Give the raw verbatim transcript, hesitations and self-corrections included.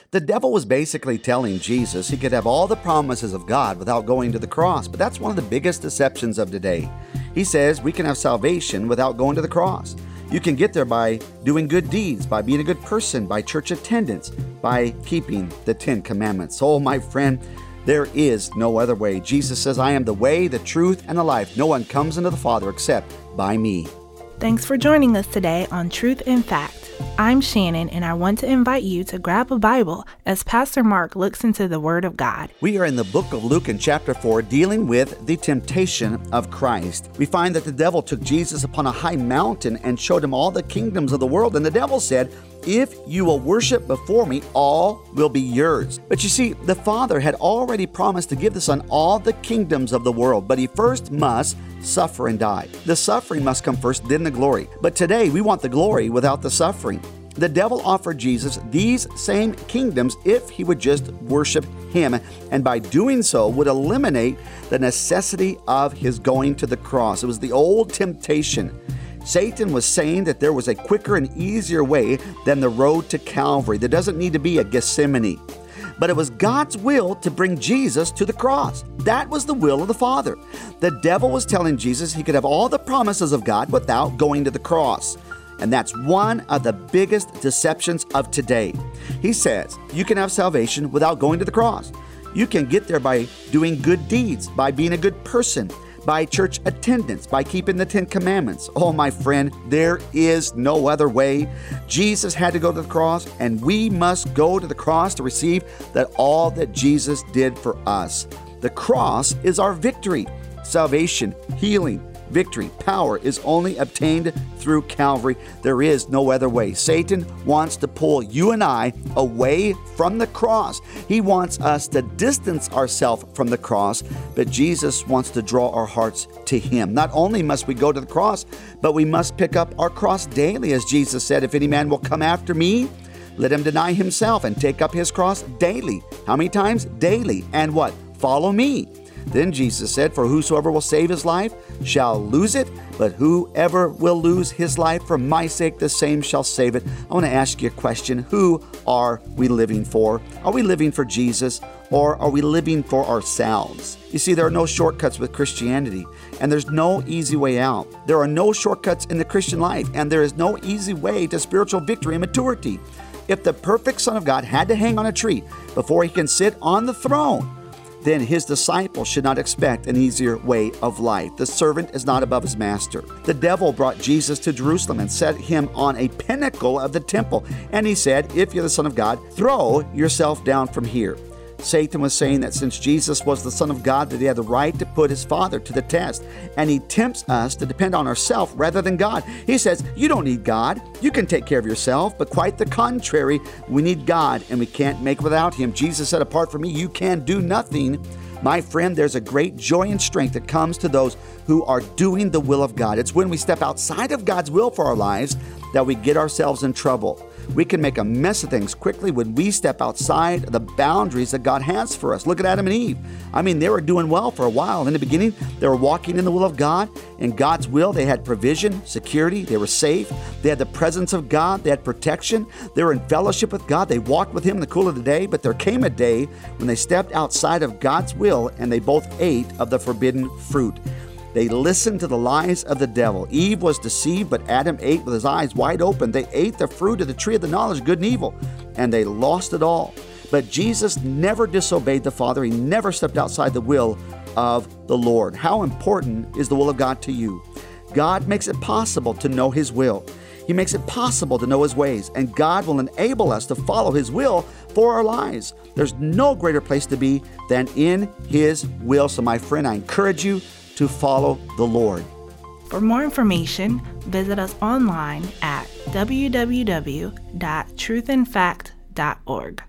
The devil was basically telling Jesus he could have all the promises of God without going to the cross, but that's one of the biggest deceptions of today. He says we can have salvation without going to the cross. You can get there by doing good deeds, by being a good person, by church attendance, by keeping the Ten Commandments. Oh, my friend, there is no other way. Jesus says, I am the way, the truth, and the life. No one comes into the Father except by me. Thanks for joining us today on Truth in Fact. I'm Shannon, and I want to invite you to grab a Bible as Pastor Mark looks into the Word of God. We are in the book of Luke in chapter four, dealing with the temptation of Christ. We find that the devil took Jesus upon a high mountain and showed him all the kingdoms of the world. And the devil said, if you will worship before me, all will be yours. But you see, the Father had already promised to give the Son all the kingdoms of the world, but he first must suffer and die. The suffering must come first, then the glory. But today, we want the glory without the suffering. The devil offered Jesus these same kingdoms if he would just worship him, and by doing so would eliminate the necessity of his going to the cross. It was the old temptation. Satan was saying that there was a quicker and easier way than the road to Calvary. There doesn't need to be a Gethsemane. But it was God's will to bring Jesus to the cross. That was the will of the Father. The devil was telling Jesus he could have all the promises of God without going to the cross. And that's one of the biggest deceptions of today. He says you can have salvation without going to the cross. You can get there by doing good deeds, by being a good person, by church attendance, by keeping the Ten Commandments. Oh, my friend, there is no other way. Jesus had to go to the cross, and we must go to the cross to receive that all that Jesus did for us. The cross is our victory. Salvation, healing, victory, power is only obtained through Calvary. There is no other way. Satan wants to pull you and I away from the cross. He wants us to distance ourselves from the cross, but Jesus wants to draw our hearts to him. Not only must we go to the cross, but we must pick up our cross daily, as Jesus said, if any man will come after me, let him deny himself and take up his cross daily. How many times? Daily. And what? Follow me. Then Jesus said, for whosoever will save his life shall lose it, but whoever will lose his life for my sake, the same shall save it. I want to ask you a question. Who are we living for? Are we living for Jesus, or are we living for ourselves? You see, there are no shortcuts with Christianity, and there's no easy way out. There are no shortcuts in the Christian life, and there is no easy way to spiritual victory and maturity. If the perfect Son of God had to hang on a tree before he can sit on the throne, then his disciples should not expect an easier way of life. The servant is not above his master. The devil brought Jesus to Jerusalem and set him on a pinnacle of the temple. And he said, if you're the Son of God, throw yourself down from here. Satan was saying that since Jesus was the Son of God, that he had the right to put his Father to the test. And he tempts us to depend on ourselves rather than God. He says, you don't need God. You can take care of yourself. But quite the contrary, we need God, and we can't make without him. Jesus said, apart from me, you can do nothing. My friend, there's a great joy and strength that comes to those who are doing the will of God. It's when we step outside of God's will for our lives that we get ourselves in trouble. We can make a mess of things quickly when we step outside the boundaries that God has for us. Look at Adam and Eve. I mean, they were doing well for a while. In the beginning, they were walking in the will of God. In God's will, they had provision, security. They were safe. They had the presence of God. They had protection. They were in fellowship with God. They walked with him in the cool of the day. But there came a day when they stepped outside of God's will, and they both ate of the forbidden fruit. They listened to the lies of the devil. Eve was deceived, but Adam ate with his eyes wide open. They ate the fruit of the tree of the knowledge of good and evil, and they lost it all. But Jesus never disobeyed the Father. He never stepped outside the will of the Lord. How important is the will of God to you? God makes it possible to know his will. He makes it possible to know his ways, and God will enable us to follow his will for our lives. There's no greater place to be than in his will. So my friend, I encourage you to follow the Lord. For more information, visit us online at w w w dot truth in fact dot org.